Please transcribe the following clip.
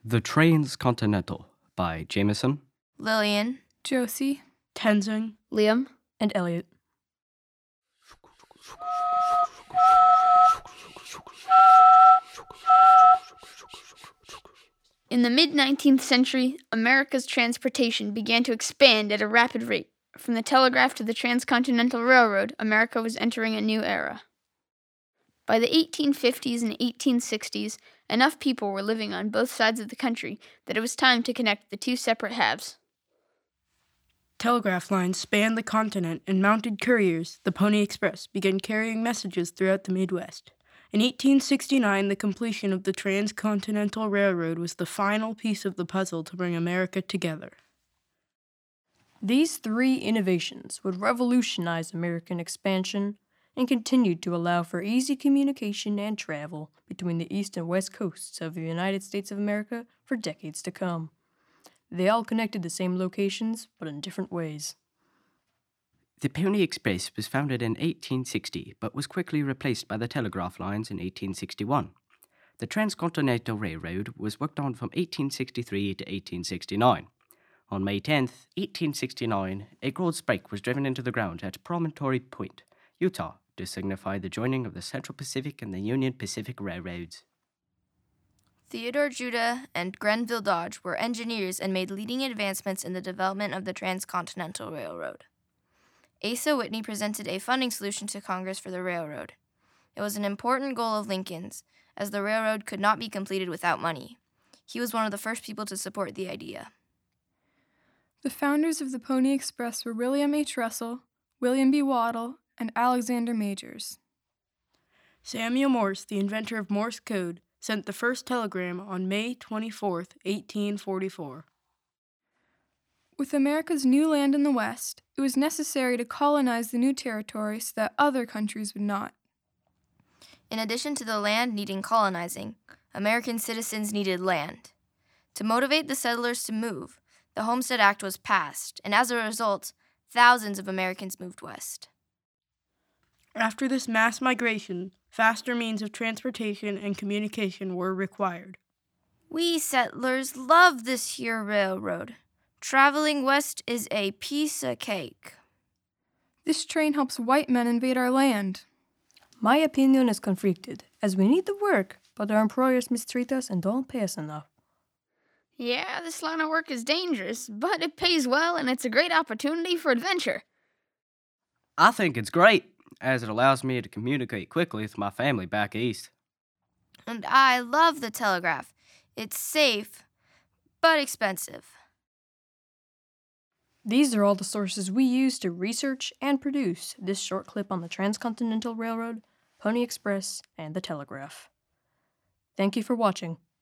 The Transcontinental by Jameson, Lillian, Josie, Tenzing, Liam, and Elliot. In the mid-19th century, America's transportation began to expand at a rapid rate. From the telegraph to the Transcontinental Railroad, America was entering a new era. By the 1850s and 1860s, enough people were living on both sides of the country that it was time to connect the two separate halves. Telegraph lines spanned the continent, and mounted couriers, the Pony Express, began carrying messages throughout the Midwest. In 1869, the completion of the Transcontinental Railroad was the final piece of the puzzle to bring America together. These three innovations would revolutionize American expansion and continued to allow for easy communication and travel between the east and west coasts of the United States of America for decades to come. They all connected the same locations, but in different ways. The Pony Express was founded in 1860, but was quickly replaced by the telegraph lines in 1861. The Transcontinental Railroad was worked on from 1863 to 1869. On May 10, 1869, a broad spike was driven into the ground at Promontory Point, Utah, to signify the joining of the Central Pacific and the Union Pacific Railroads. Theodore Judah, and Grenville Dodge were engineers and made leading advancements in the development of the Transcontinental Railroad. Asa Whitney presented a funding solution to Congress for the railroad. It was an important goal of Lincoln's, as the railroad could not be completed without money. He was one of the first people to support the idea. The founders of the Pony Express were William H. Russell, William B. Waddell, and Alexander Majors. Samuel Morse, the inventor of Morse code, sent the first telegram on May 24, 1844. With America's new land in the West, it was necessary to colonize the new territory so that other countries would not. In addition to the land needing colonizing, American citizens needed land. To motivate the settlers to move, the Homestead Act was passed, and as a result, thousands of Americans moved west. After this mass migration, faster means of transportation and communication were required. We settlers love this here railroad. Traveling west is a piece of cake. This train helps white men invade our land. My opinion is conflicted, as we need the work, but our employers mistreat us and don't pay us enough. Yeah, this line of work is dangerous, but it pays well and it's a great opportunity for adventure. I think it's great, as it allows me to communicate quickly with my family back east. And I love the telegraph. It's safe, but expensive. These are all the sources we use to research and produce this short clip on the Transcontinental Railroad, Pony Express, and the telegraph. Thank you for watching.